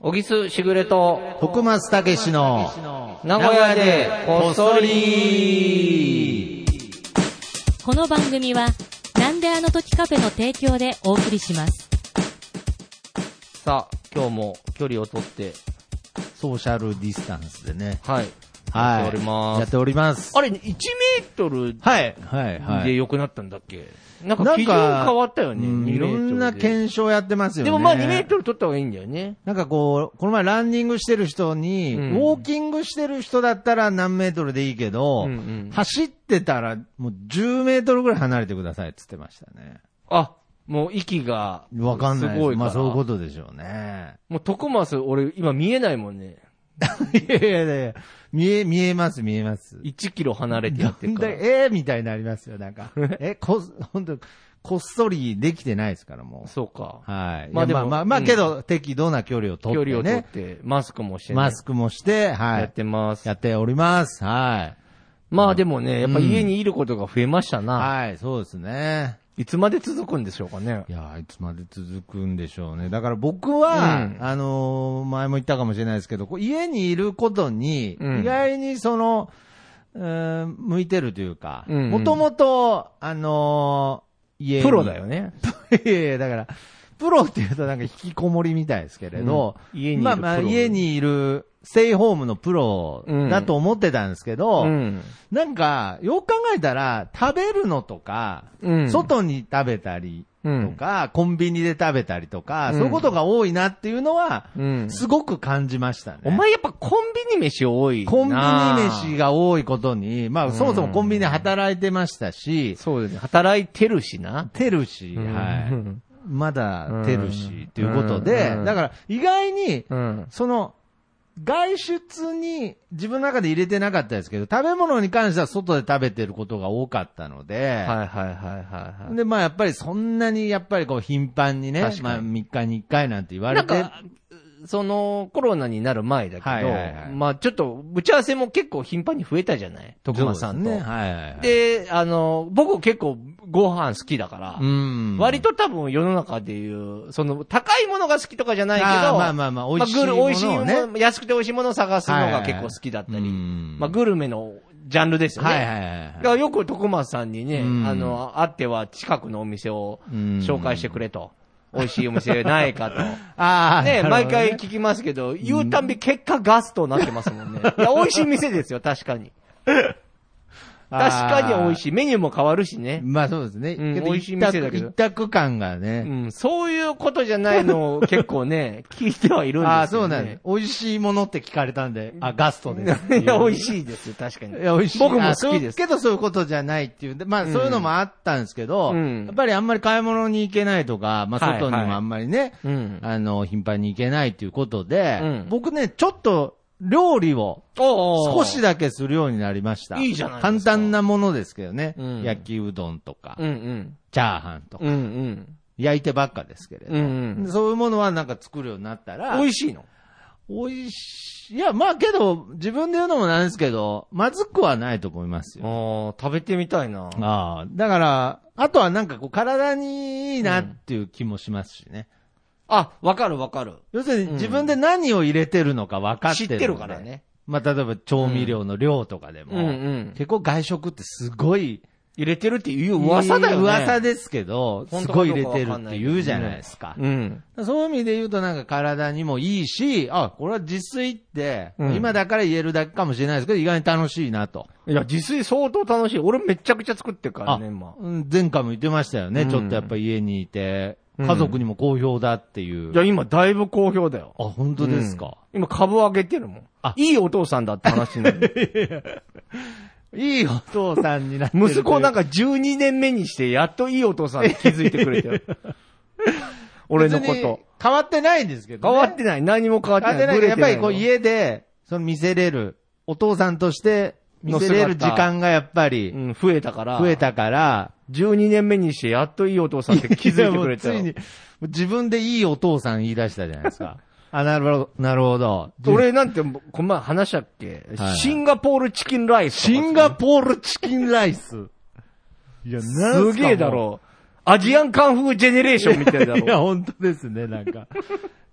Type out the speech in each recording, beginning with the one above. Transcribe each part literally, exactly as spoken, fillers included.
小木須しぐれと徳松たけしの名古屋でこっそり。 この番組はなんであの時カフェの提供でお送りします。 さあ今日も距離をとってソーシャルディスタンスでね、 はいはい、 やっております。 やっております。 あれいちメートルはいはいはいで良くなったんだっけ？なんか基準変わったよね。 いろんな検証やってますよね。 でもまあにメートル取った方がいいんだよね。 なんかこうこの前ランニングしてる人に、うん、ウォーキングしてる人だったら何メートルでいいけど、うんうん、走ってたらもうじゅうメートルぐらい離れてくださいって言ってましたね。 あ、もう息がすごいから。 わかんないです。まあそういうことでしょうね。 もう徳松俺今見えないもんね。 いやいやいや、見え、見えます見えます。 いちキロ離れてやってるから。 えーみたいになりますよ、なんか。え、こ、ほんと、こっそりできてないですからもう。 そうか。 はい。まあでも、まあまあ、けど、適度な距離を取ってね。 距離を取って、マスクもしてね。 マスクもして、はい。 やってます。 やっております。はい。 まあでもね、やっぱ家にいることが増えましたな。 うん、はい、そうですね。 いつまで続くんでしょうかね。 いや、いつまで続くんでしょうね。だから僕は、うん、あのー、前も言ったかもしれないですけど、家にいることに、意外にその、うん、向いてるというか、もともと、あのー、家に。 プロだよね。 いやいや、だから、プロって言うとなんか引きこもりみたいですけれど、 うん、家にいるまあまあ家にいる、ステイホームのプロだと思ってたんですけど、うん、なんか、よく考えたら、食べるのとか、うん、外に食べたりとか、うん、コンビニで食べたりとか、うん、そういうことが多いなっていうのは、うん、すごく感じましたね。 お前やっぱコンビニ飯多いな。 コンビニ飯が多いことに、まあ、うん、そもそもコンビニで働いてましたし、 そうですね。働いてるしな。 てるし、はい。まだてるし、ということで、だから意外に、その、外出に自分の中で入れてなかったですけど、食べ物に関しては外で食べてることが多かったので、はいはいはいはいはい。 で、まあやっぱりそんなにやっぱりこう頻繁にね、まあみっかにいっかいなんて言われて。 なんかそのコロナになる前だけど、 はいはいはい、 まあちょっと打ち合わせも結構頻繁に増えたじゃない徳間さんと。 ね、はいはいはい。 で、あの、僕結構ご飯好きだから、うん割と多分世の中でいう、その高いものが好きとかじゃないけど、 まあまあまあ、美味しいものを、ね、 まあ、美味しいもの、安くて美味しいものを探すのが結構好きだったり、はいはいはい、まあグルメのジャンルですよね。はいはいはい。だからよく徳間さんにね、あの、会っては近くのお店を紹介してくれと。美味しいお店ないかと。ああ。ね、毎回聞きますけど、言うたんび結果ガストになってますもんね。いや、美味しい店ですよ、確かに。確かに美味しい。メニューも変わるしね。 まあそうですね。 うん、美味しい店だけど。 一択感がね。 うん、そういうことじゃないのを結構ね、聞いてはいるんですよ、ね。ああ、 そうなんです。美味しいものって聞かれたんで、あ、ガストです。 いや、美味しいですよ、確かに。 いや、美味しい。 僕も好きです。 けどそういうことじゃないっていう。まあ、そういうのもあったんですけど、うん、やっぱりあんまり買い物に行けないとか、まあ、外にもあんまりね、はいはい、あの、頻繁に行けないっていうことで、うん、僕ね、ちょっと、料理を少しだけするようになりました。 いいじゃないですか。 簡単なものですけどね。うん、焼きうどんとか、うんうん、チャーハンとか、うんうん、焼いてばっかですけれど、うんうん、そういうものはなんか作るようになったら。 美味しいの？ 美味しい。いや、まあけど、自分で言うのもなんですけど、まずくはないと思いますよ。 ああ、食べてみたいな。 ああ、だから、あとはなんかこう体にいいなっていう気もしますしね。うんあ、わかるわかる。 要するに自分で何を入れてるのか分かってる、 知ってるからね。 まあ、例えば調味料の量とかでも、うんうんうん、結構外食ってすごい入れてるっていう噂だよね。 噂ですけど、すごい入れてるって言うじゃないですか。うん、そういう意味で言うとなんか体にもいいし、あ、これは自炊って、うん、今だから言えるだけかもしれないですけど、意外に楽しいなと。 いや、自炊相当楽しい。俺めちゃくちゃ作ってるからね、今。 前回も言ってましたよね。うん、ちょっとやっぱ家にいて。家族にも好評だっていう。 いや、今だいぶ好評だよ。 あ、本当ですか。 うん、今株上げてるもん。あ、いいお父さんだって話になる。 いいお父さんになってる。 息子なんかじゅうにねんめにしてやっといいお父さんに気づいてくれてる。俺のこと。 変わってないんですけどね。変わってない。何も変わってない。変わってない。 やっぱりこう家で、その見せれる、お父さんとして見せれる時間がやっぱり、 うん、増えたから。 増えたから、 じゅうにねんめにしてやっといいお父さんって気づいてくれたよ。 ついに、自分でいいお父さん言い出したじゃないですか。あ、なるほど、なるほど。 俺なんて、この前話したっけ、はい、シンガポールチキンライス。 シンガポールチキンライス。いや、 すげえだろ。アジアンカンフージェネレーションみたいだろ。 いや、本当ですね、なんか。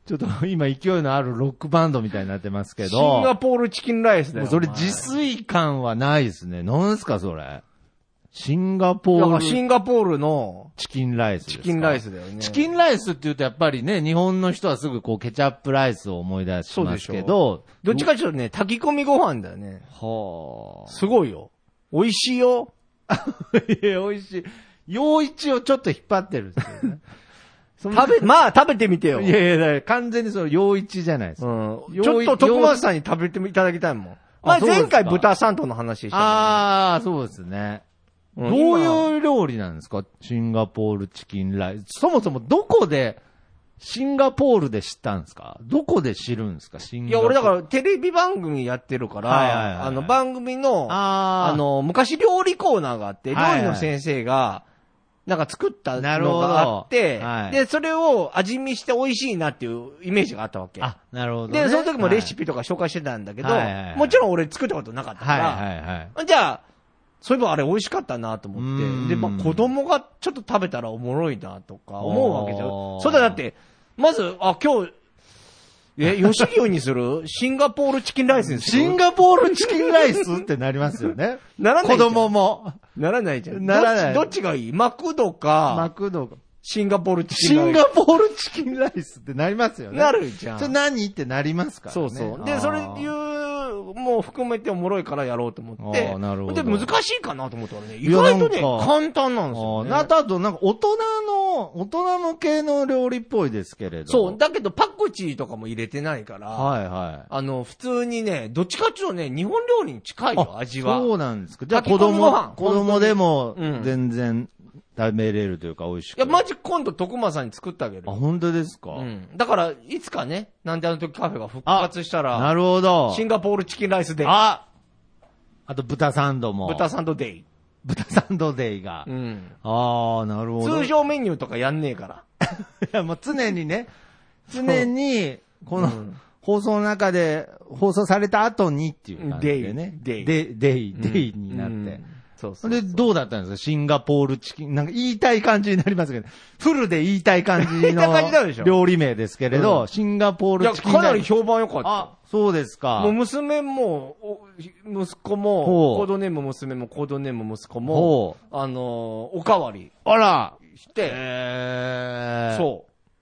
ちょっと今勢いのあるロックバンドみたいになってますけど。 シンガポールチキンライスだよ。 それ自炊感はないですね。何ですかそれ。シンガポール。だからシンガポールのチキンライスですか。 チキンライスだよね。 チキンライスって言うとやっぱりね、日本の人はすぐこうケチャップライスを思い出しますけど。 どっちかというとね、炊き込みご飯だよね。はあ。すごいよ。美味しいよ。 いや、美味しい。陽一をちょっと引っ張ってるんですよね。 食べ、まあ食べてみてよ。 いやいや、完全にその陽一じゃないですか。 うん。ちょっと徳松さんに食べていただきたいもん。まあ前回豚サンドの話した、ね。 ああ、そうですね。どういう料理なんですかシンガポールチキンライス。そもそもどこで、シンガポールで知ったんですかどこで知るんですかシンガポール。 いや、俺だからテレビ番組やってるから、はいはいはいはい、あの番組の、あの、昔料理コーナーがあって、料理の先生が、なんか作ったのがあって、はい、で、それを味見して美味しいなっていうイメージがあったわけ。 あ、なるほど、ね。 で、その時もレシピとか紹介してたんだけど、はいはいはい、もちろん俺作ったことなかったから、はいはいはい、じゃあ、そういえばあれ美味しかったなと思って、で、まあ子供がちょっと食べたらおもろいなとか思うわけじゃん。それだって、まず、あ、今日、え、吉牛にするシンガポールチキンライスにするシンガポールチキンライスってなりますよね。ならない。子供も。 ならないじゃん。 ならない。 どっちがいいマクドか。 マクドか。 シンガポールチキンライス。 シンガポールチキンライスってなりますよね。 なるじゃん。 それ何ってなりますからね。 そうそう。で、それ言う、もう含めておもろいからやろうと思って。ああ、なるほど。で、難しいかなと思ったらね、意外とね、簡単なんですよ、ね。 あと、なんか大人の、大人向けの料理っぽいですけれど。 そう。だけどパクチーとかも入れてないから。 はいはい。 あの、普通にね、どっちかっていうとね、日本料理に近いよ、味は。 そうなんですか。じゃあ子供、子供でも全然食べれるというか美味しく。 いや、マジ今度徳間さんに作ってあげる。 あ、本当ですか。 うん。だから、いつかね、なんであの時カフェが復活したら。 なるほど。 シンガポールチキンライスで。 ああと豚サンドも。 豚サンドデイ。 豚サンドデイが。うん。ああ、なるほど。 通常メニューとかやんねえから。 いや、もう常にね、常に、この、放送の中で、放送された後にっていう感じでね。 デイ。 デイ。デイ、デイになって。そうそう。で、どうだったんですかシンガポールチキン。なんか言いたい感じになりますけど、フルで言いたい感じの料理名ですけれど、シンガポールチキン。 いや、かなり評判良かった。 あ、そうですか。 もう娘も、息子も、コードネーム娘も、コードネーム息子も、あの、おかわり。 あらして、えー、そう。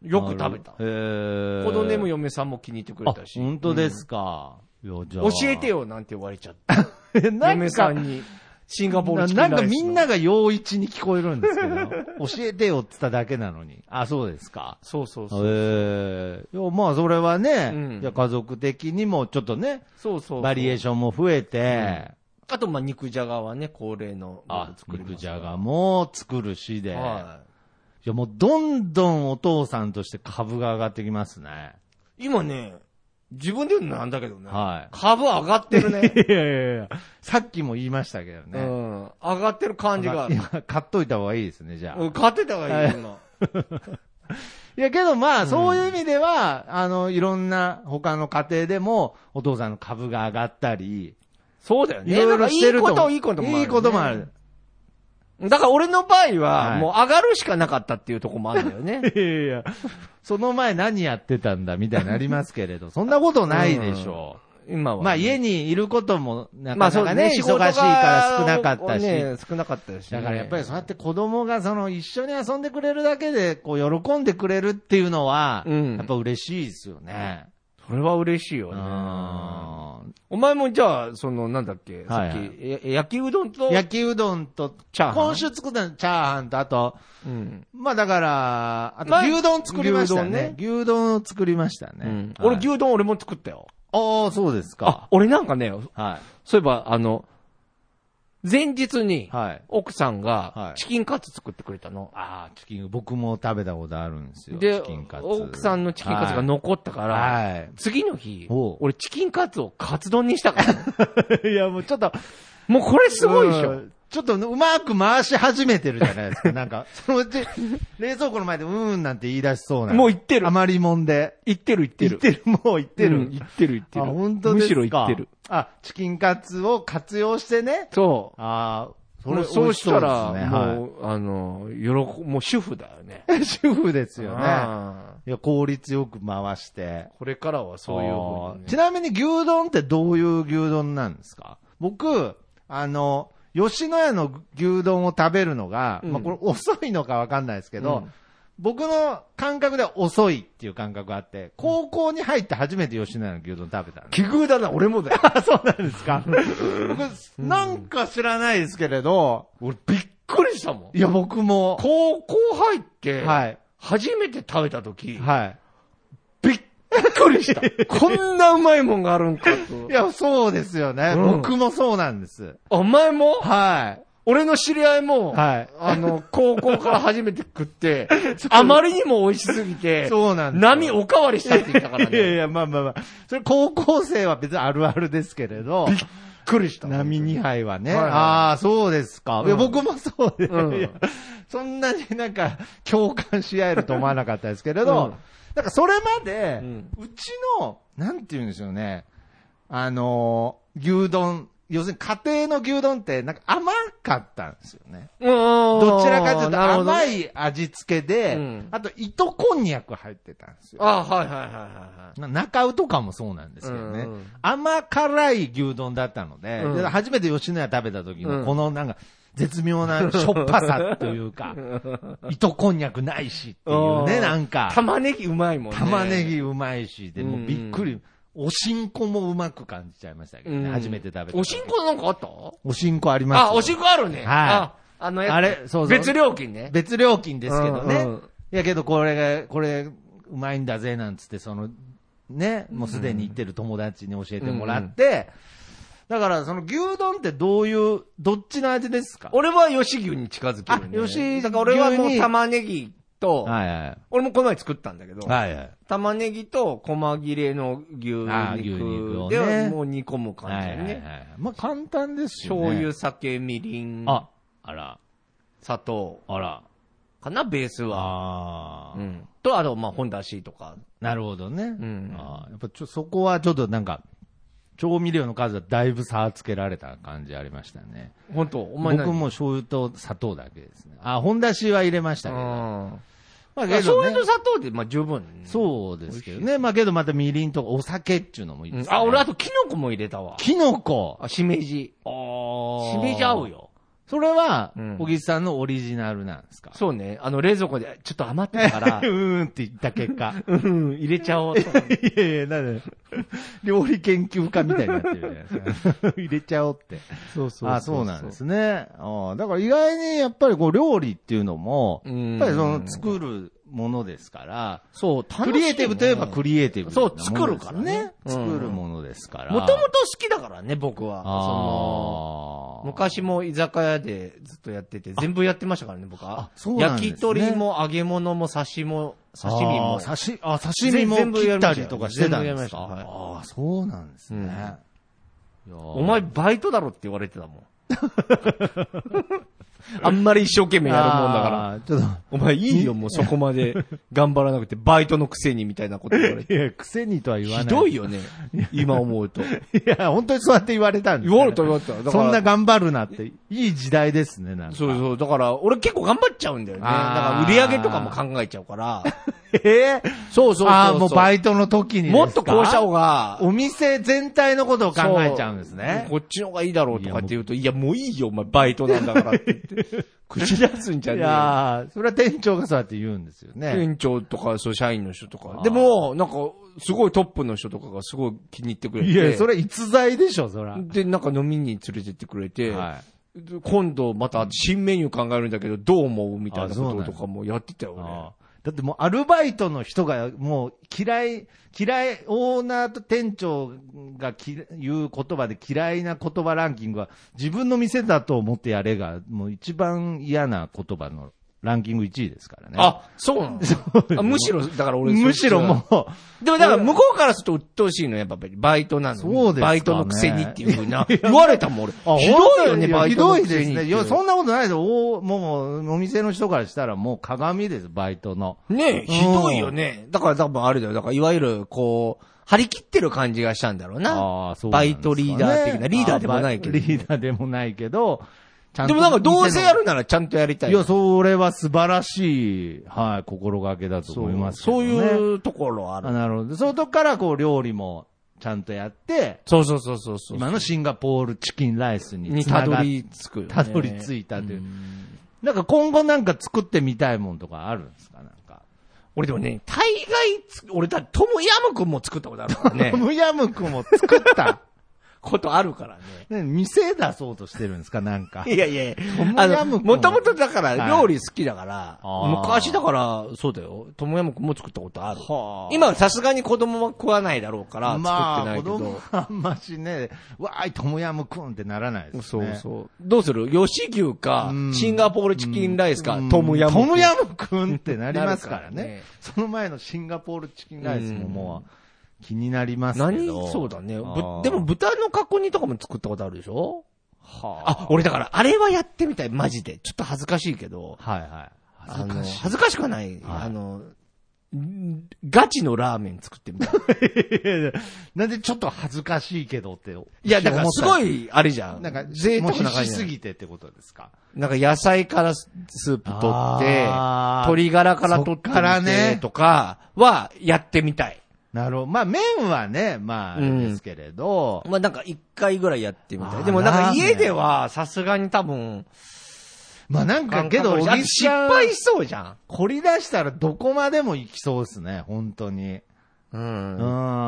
よく食べた。コードネーム嫁さんも気に入ってくれたし。 本当ですか。 うん、教えてよなんて言われちゃった。嫁さんに。シンガポールチキンライス。 なんかみんなが陽一に聞こえるんですけど、教えてよって言っただけなのに。あ、そうですか。 そうそうそう。 ええー。まあそれはね、うん、じゃ家族的にもちょっとね、 そうそうそうバリエーションも増えて、 うん、あとまあ肉じゃがはね、恒例の作ります。肉じゃがも作るしで、はい、いやもうどんどんお父さんとして株が上がってきますね。 今ね、自分で言うのなんだけどね。 はい。 株上がってるね。 いやいやいやさっきも言いましたけどね。 うん。上がってる感じがある。 今、買っといた方がいいですね、じゃあ。 うん、買っといた方がいい、今。 いやけどまあ、そういう意味では、うん、あの、いろんな他の家庭でも、お父さんの株が上がったり。 そうだよね。いろいろしてると。いいこと、いいこともある、ね。 いいこともある。 だから俺の場合は、もう上がるしかなかったっていうところもあるんだよね。 いやいや、その前何やってたんだみたいになりますけれど、そんなことないでしょう。うん、今は、ね。まあ家にいることもなかなかね、まあね忙しいから少なかったし、 ね。少なかったし、ね。 だからやっぱりそうやって子供がその一緒に遊んでくれるだけで、こう喜んでくれるっていうのは、うん、やっぱ嬉しいですよね。 それは嬉しいよね。お前もじゃあ、その、なんだっけ、はいはい、さっき、焼きうどんと焼きうどんと、チャーハン。今週作ったのチャーハンと、あと、うん、まあだから、あと牛丼作りましたね。ね牛丼を作りましたね。うん、 はい、俺牛丼俺も作ったよ。 ああ、そうですか。 あ、俺なんかね、はい、そういえば、あの、前日に、奥さんが、チキンカツ作ってくれたの。はい、 ああ、チキン、僕も食べたことあるんですよ。 で、 チキンカツ。 奥さんのチキンカツが残ったから、はい、次の日、俺チキンカツをカツ丼にしたから、 ね。いや、もうちょっと、 もうこれすごいでしょ。 ちょっとうまく回し始めてるじゃないですか。なんか、そのうち、冷蔵庫の前でうーんなんて言い出しそうな。 もう言ってる。 余りもんで。 言ってる言ってる。 言ってる、もう言ってる。 うん、言ってる言ってる。 あ、本当ですか。 むしろ言ってる。 あ、チキンカツを活用してね。 そう。 ああ、 それそうしたら、 ね、 もう、はい、あの、喜、もう主婦だよね。 主婦ですよね。いや、効率よく回して。 これからはそういうふうに、ね。 ちなみに牛丼ってどういう牛丼なんですか？僕、あの、吉野家の牛丼を食べるのが、うん、まあこれ遅いのかわかんないですけど、うん、僕の感覚では遅いっていう感覚があって、高校に入って初めて吉野家の牛丼食べたんです。 奇遇だな、俺もだよ。 そうなんですか。僕、なんか知らないですけれど、 俺びっくりしたもん。 いや、僕も。 高校入って、はい。初めて食べたとき、 はい。 びっくりした。こんなうまいもんがあるんかと。 いや、そうですよね。うん、僕もそうなんです。 お前も？ はい。 俺の知り合いも、はい。あの、高校から初めて食って、あまりにも美味しすぎて、 そうなんです。 波おかわりしたって言ったからね。 いやいや、まあまあまあ。それ高校生は別にあるあるですけれど。 びっくりした。 波にはいはね。はいはい、ああ、そうですか。うん、いや、僕もそうで、うん、そんなになんか共感し合えると思わなかったですけれど、うん、なんかそれまで、うん、うちの、なんて言うんでしょうね。あのー、牛丼、要するに家庭の牛丼ってなんか甘かったんですよね。どちらかというと甘い味付けで、うん、あと糸こんにゃく入ってたんですよ。 あはいはいはいはいはい。 中尾とかもそうなんですけどね。うんうん、甘辛い牛丼だったので、うん、で初めて吉野家食べた時のこのなんか絶妙なしょっぱさというか、糸こんにゃくないしっていうね、なんか。 玉ねぎうまいもんね。 玉ねぎうまいし、でもびっくり。うんおしんこもうまく感じちゃいましたけどね、うん、初めて食べた。 おしんこなんかあった？ おしんこありますよ。 あ、おしんこあるね。はい。あ、あのやつ。あれ、そうそう。別料金ね。 別料金ですけどね。うんうん、いやけどこれが、これ、うまいんだぜ、なんつって、その、ね、もうすでに行ってる友達に教えてもらって、うんうん、だからその牛丼ってどういう、どっちの味ですか？ 俺は吉牛に近づける、ね。 あ、吉牛。 だから俺はもう玉ねぎ、と、 はいはい、 俺もこの前作ったんだけど、 はいはい、 玉ねぎと細切れの牛肉ではもう煮込む感じだね。はいはいはい、 まあ簡単ですよね。 醤油、酒、みりん、 あ、あら、 砂糖、 あら、 かなベースは。あうん。とあとまあ本だしとか。 なるほどね。 うん。 あやっぱちょそこはちょっとなんか。調味料の数はだいぶ差つけられた感じありましたね。 本当お前僕も醤油と砂糖だけですね。あ、本だしは入れましたけど。まあ、けどね、醤油と砂糖でまあ十分、ね。 そうですけどね。まあけどまたみりんとかお酒っていうのもいいですね。 うん、あ、俺あとキノコも入れたわ。 キノコあ、しめじ。ああ。しめじ合うよ。 それは、小木さんのオリジナルなんですか？ そうね。あの、冷蔵庫でちょっと余ってたから。 うーんって言った結果。 うん、入れちゃおうと。 いやいや、なんで、料理研究家みたいになってるじゃないですか。入れちゃおうって。 そうそうそうそう。 あ、そうなんですね。あだから意外にやっぱりこう料理っていうのも、やっぱりその作るものですから、 そう、楽しい、ね。 クリエイティブといえばクリエイティブ、ね。 そう、作るからね。 作るものですから。 もともと好きだからね、僕は。その、昔も居酒屋でずっとやってて、全部やってましたからね、僕は。 そうなんですね。 焼き鳥も揚げ物も刺しも、刺身も。 刺あ、刺身も切ったりとかしてたんですか？はい、ああ、そうなんですね。 うん、お前バイトだろって言われてたもん。あんまり一生懸命やるもんだから。ちょっとお前いいよ、もうそこまで頑張らなくて、バイトのくせにみたいなこと言われて。 いや、くせにとは言わない。 ひどいよね。今思うと。いや、本当にそうやって言われたんです、ね、 言われた言われた。だからそんな頑張るなって、いい時代ですね、なんか。 そうそう。だから、俺結構頑張っちゃうんだよね。だから売り上げとかも考えちゃうから。 えー、そうそうそうそう。ああ、もうバイトの時にですか？ もっとこうした方が。 お店全体のことを考えちゃうんですね。 こっちの方がいいだろうとかって言うと、いや、もういいよ、お前バイトなんだからって言って。口出すんじゃねえよ。いやそれは店長がそうやって言うんですよね。 店長とか、そう、社員の人とか。でも、なんか、すごいトップの人とかがすごい気に入ってくれて。 いや、それ逸材でしょ、そら。 で、なんか飲みに連れてってくれて、はい、今度また新メニュー考えるんだけど、どう思うみたいなこととかもやってたよね。 だってもうアルバイトの人がもう嫌い、嫌い、オーナーと店長がき言う言葉で嫌いな言葉ランキングは自分の店だと思ってやれがもう一番嫌な言葉のランキングいちいですからね。 あ、そうなの？むしろ、だから俺、 むしろもう。でもだから向こうからすると鬱陶しいのやっぱバイトなの。 そうですかね。 バイトのくせにっていうふうな。言われたもん俺。あ、ひどいよね、バイトのくせに。 ひどいですね。いや、そんなことないですよ。おもう、お店の人からしたらもう鏡です、バイトの。 ねえ、ひどいよね。だから多分あれだよ。だからいわゆる、こう、張り切ってる感じがしたんだろうな。ああ、そう。バイトリーダー的な。リーダーでもないけど。 リーダーでもないけど、 ちゃんと。 でもなんかどうせやるならちゃんとやりたい。 いや、それは素晴らしい、はい、心がけだと思いますけどね。 そう、そういうところある。 あ、なるほど。そのとこからこう料理もちゃんとやって、 そうそうそうそうそう。 今のシンガポールチキンライスににたどり着く、ね。 たどり着いたという。なんか今後なんか作ってみたいもんとかあるんですか、なんか。 俺でもね、大概、俺だってトムヤムクンも作ったことあるからね。 トムヤムクンも作ったことあるからね。 ね、店出そうとしてるんですか、なんか。 いやいやいや、あの、もともとだから料理好きだから、はい、昔だから、そうだよ、トムヤムクンも作ったことある。はあ、今はさすがに子供は食わないだろうから、作ってないけど。まあ、子供はあんましね、わーい、トムヤムクンってならないですね。 そうそう。どうする吉牛か、シンガポールチキンライスか、トムヤムクン。 トムヤムクンってなりますからね。ね、その前のシンガポールチキンライスももう、気になりますけど。 何そうだね。でも豚の角煮とかも作ったことあるでしょはあ。あ、俺だからあれはやってみたい、マジで。ちょっと恥ずかしいけど。 はいはい。 恥ずかしい。恥ずかしくはない。はい、あの、ガチのラーメン作ってみたい。 なんでちょっと恥ずかしいけどって。いや、だからすごい、あれじゃん。 なんか、贅沢なしすぎてってことですか。 なんか野菜からスープ取って、鶏ガラから取ってみてとかはやってみたい。 なるほど。まあ麺はね、まああれですけれど。 うん、まあなんか一回ぐらいやってみたい。でもなんか家ではさすがに多分、 まあなんかけど、 失敗しそうじゃん。 凝り出したらどこまでも行きそうですね、本当に。 うん。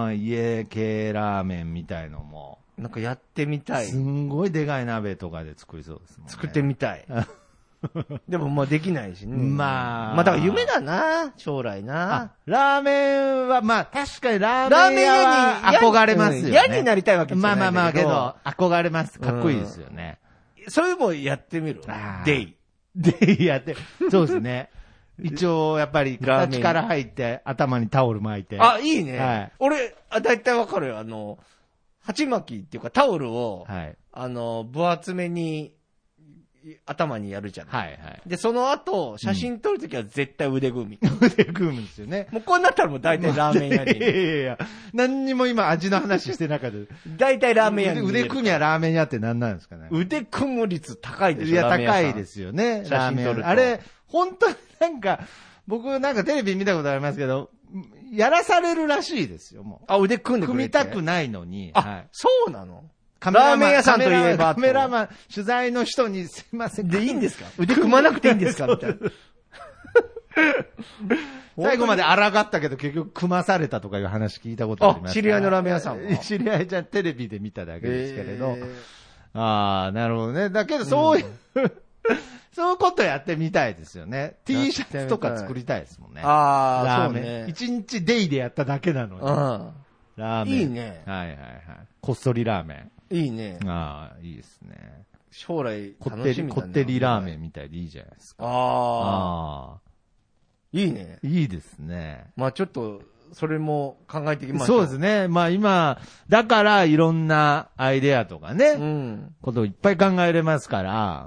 うん、家系ラーメンみたいのも。 なんかやってみたい。 すんごいでかい鍋とかで作りそうですもんね。 作ってみたい。でもまあできないしね。 まあ。 まあだから夢だな、将来な。 ラーメンは、まあ確かにラーメン屋は憧れますよね。 嫌になりたいわけじゃないんだけど。 まあまあまあけど、憧れます。かっこいいですよね。 それもやってみる。デイ。 デイやって。そうですね。一応やっぱり形から入って頭にタオル巻いて。 あ、いいね。はい、俺、あ、だいたいわかるよ。あの、鉢巻きっていうかタオルを、はい、あの、分厚めに、頭にやるじゃない。はいはい。で、その後、写真撮るときは絶対腕組み。 うん、腕組みですよね。 もうこうなったらもう大体ラーメン屋に。 いやいやいや、何にも今味の話してなかった。 大体ラーメン屋に。 腕組みはラーメン屋って何なんですかね。 腕組む率高いでしょ。 いや、高いですよね。 写真撮ると。 あれ、本当になんか、僕なんかテレビ見たことありますけど、やらされるらしいですよ、もう。 あ、腕組んでくれて。 組みたくないのに。 あ、はい、そうなのラーメン屋さんといえば。 カメラマン、取材の人にすいません。 でいいんですか腕組まなくていいんですかみたいな。 最後まで抗ったけど結局組まされたとかいう話聞いたことあります。 あ、知り合いのラーメン屋さんも。 知り合いじゃテレビで見ただけですけれど。ああ、なるほどね。だけどそういう、うん、そういうことやってみたいですよね。T シャツとか作りたいですもんね。 ああ、 ラーメン。そうね。一日デイでやっただけなのに。うん。ラーメン。 いいね。 はいはいはい。こっそりラーメン。 いいね。 ああ、いいですね。 将来こってり、こってりラーメンみたいでいいじゃないですか。 ああ。いいね。 いいですね。 まあちょっと、それも考えていきましょう。 そうですね。まあ今、だからいろんなアイデアとかね、うん、ことをいっぱい考えれますから、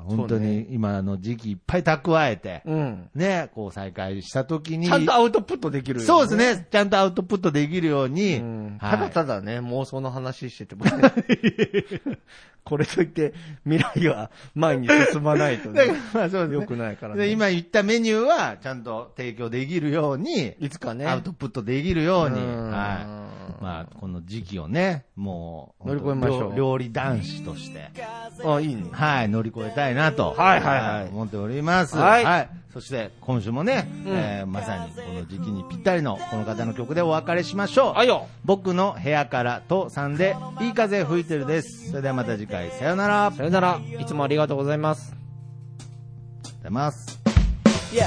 本当に今の時期いっぱい蓄えて、うん、ね、こう再開した時に。 ちゃんとアウトプットできるように、 ね。そうですね。ちゃんとアウトプットできるように。うん、 はい、ただただね、妄想の話してても、ね、これといって未来は前に進まないとね。まあそうですね。よくないからね。 今言ったメニューはちゃんと提供できるように、 いつかね、 アウトプットできるように、はい。まあ、この時期をね、もう、 乗り越えましょう。 料理男子として。 あ、いいね。 はい、乗り越えたいなと。 はいはいはい。 思っております。 はい。 はい。そして、今週もね、うん、えー、まさにこの時期にぴったりのこの方の曲でお別れしましょう。 はいよ。 僕の部屋からとさんで、いい風吹いてるです。それではまた次回、さよなら。 さよなら。いつもありがとうございます。 ありがとうございます。 Yeah.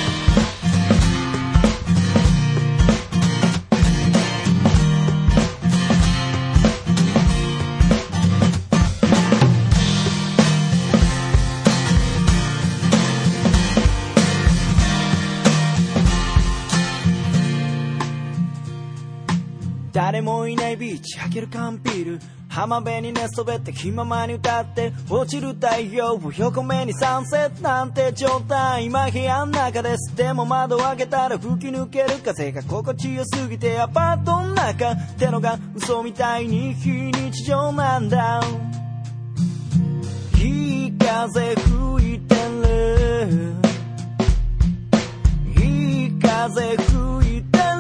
誰もいないビーチ開ける缶ビール浜辺に寝そべって気ままに歌って落ちる太陽を横目にサンセットなんて状態今部屋の中ですでも窓を開けたら吹き抜ける風が心地よすぎてアパートの中ってのが嘘みたいに非日常なんだいい風吹いてるいい風吹いてる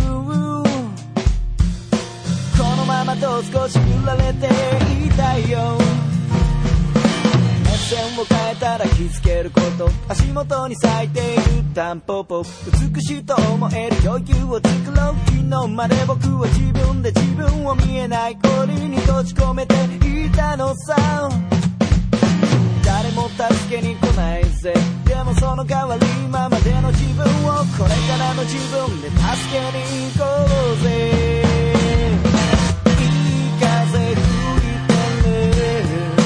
このままと少し振られていたいよ目線を変えたら気づけること足元に咲いているタンポポ美しいと思える余裕を作ろう昨日まで僕は自分で自分を見えない氷に閉じ込めていたのさ誰も助けに来ないぜでもその代わり今までの自分をこれからの自分で助けに行こうぜいい風吹いてる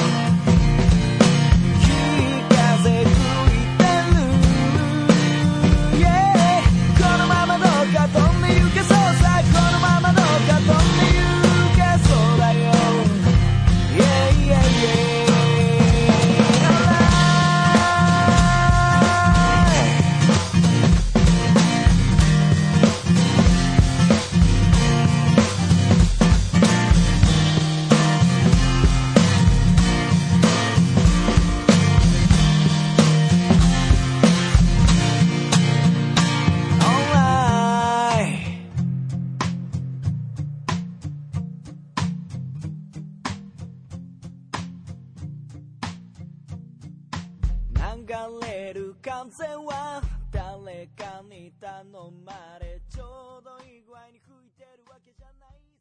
いい風吹いてる Yeah このままどうか飛んで行けそうさこのままどうか飛んで行けそうだよ Yeah yeah yeah流れる風は誰かに頼まれちょうどいい具合に吹いてるわけじゃない